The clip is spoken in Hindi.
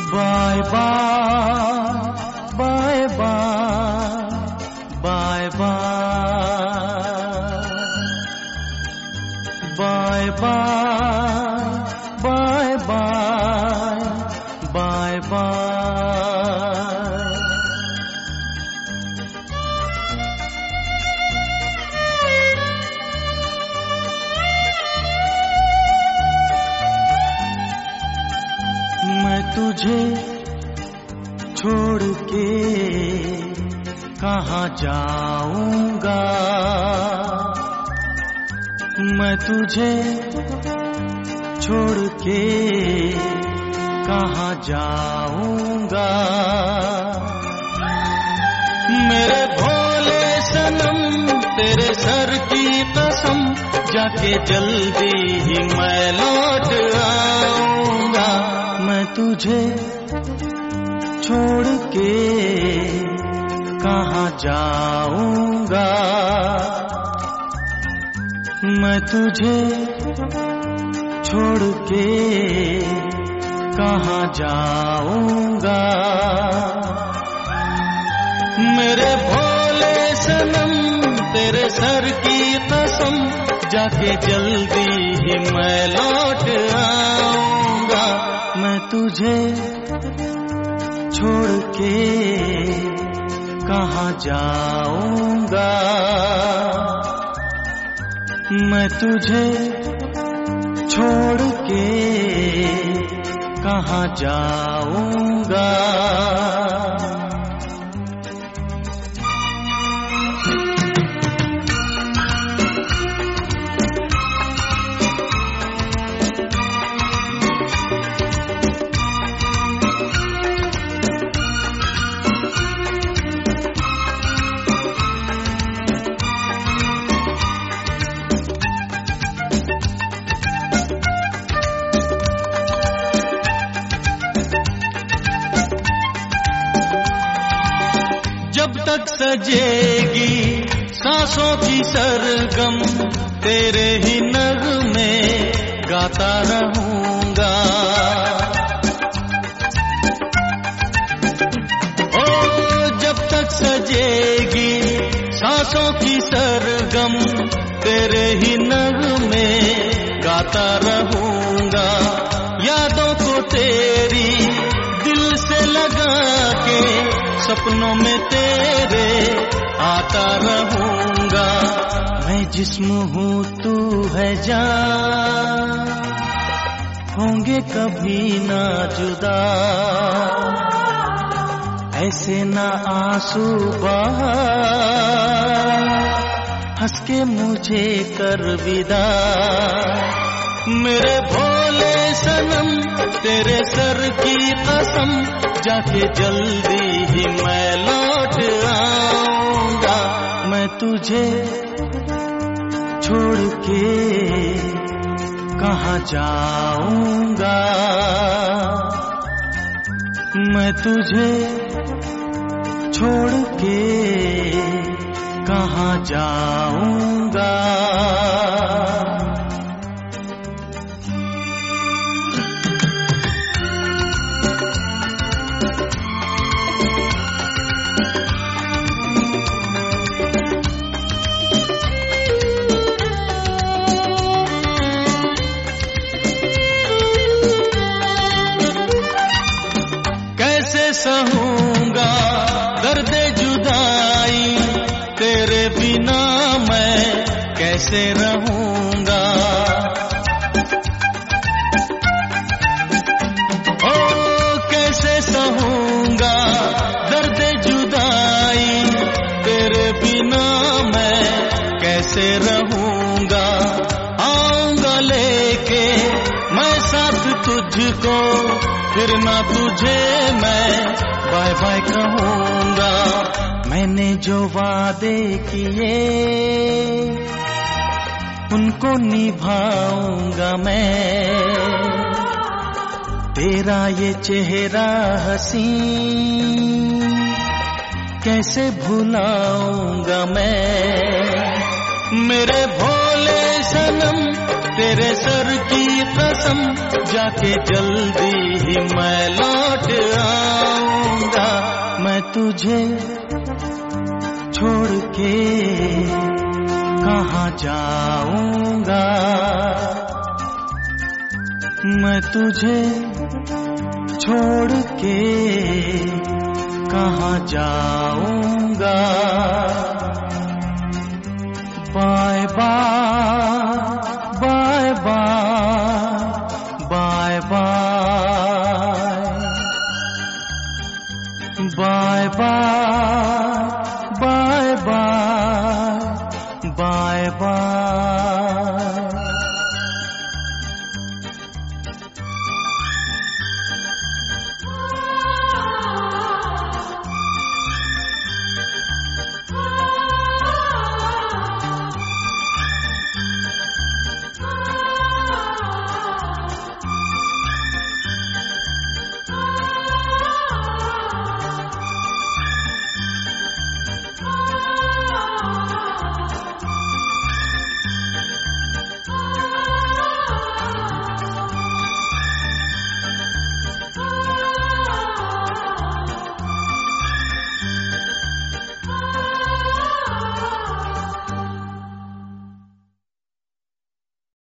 Bye bye bye bye bye bye bye bye bye bye. मैं तुझे छोड़ के कहाँ जाऊंगा, मैं तुझे छोड़ के कहाँ जाऊंगा। मेरे भोले सनम तेरे सर की कसम, जाके जल्दी ही मैं लौट आऊंगा। मैं तुझे छोड़ के कहाँ जाऊंगा, मैं तुझे छोड़ के कहाँ जाऊंगा। मेरे भोले सनम तेरे सर की कसम, जाके जल्दी ही मैं लौट आऊंगा। मैं तुझे छोड़ के कहाँ जाऊंगा, मैं तुझे छोड़ के कहाँ जाऊंगा। जब तक सजेगी सांसों की सरगम, तेरे ही नग़्मे गाता रहूंगा। ओ जब तक सजेगी सांसों की सरगम, तेरे ही नग़्मे गाता रहूंगा। यादों को तेरी दिल से लगा के, सपनों में तेरे आता रहूंगा। मैं जिस्म हूँ तू है जान, होंगे कभी ना जुदा। ऐसे ना आंसू बहा, हंस के मुझे कर विदा। मेरे भोले सनम तेरे सर की कसम, जाके जल्दी ही मैं लौट आऊंगा। मैं तुझे छोड़ के कहाँ जाऊंगा, मैं तुझे छोड़ के कहाँ जाऊंगा। सहूंगा दर्दे जुदाई, तेरे बिना मैं कैसे रहूंगा। ओ कैसे सहूंगा दर्दे जुदाई, तेरे बिना मैं कैसे रहूंगा। आऊंगा लेके मैं साथ तुझको, फिर ना तुझे मैं बाय बाय कहूंगा। मैंने जो वादे किए उनको निभाऊंगा मैं, तेरा ये चेहरा हसीन कैसे भुलाऊंगा मैं। मेरे भोले सनम तेरे सर की कसम, जाके जल्दी ही मैं लौट आऊंगा। मैं तुझे छोड़ के कहाँ जाऊंगा, मैं तुझे छोड़ के कहाँ जाऊंगा। Bye bye bye bye.